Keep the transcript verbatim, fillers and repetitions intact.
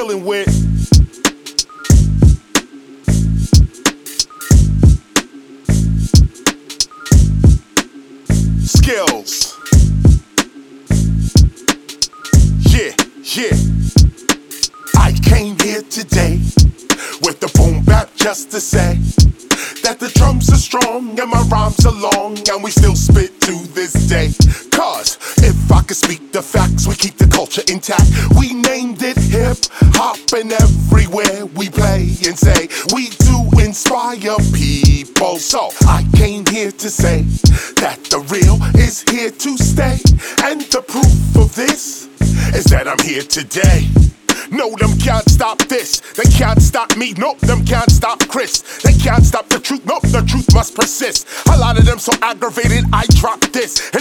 dealing with. Skills. Yeah, yeah. I came here today with the boom bap just to say that the drums are strong and my rhymes are long, and we still spit to this day. Cause if I could speak the facts, we keep the culture intact. We named it hip hop, and everywhere we play and say we do inspire people. So I came here to say that the real is here to stay, and the proof of this is that I'm here today. No, them can't stop this. They can't stop me. Nope, them can't stop Chris. They can't stop the truth. Nope, the truth must persist. A lot of them so aggravated, I drop this.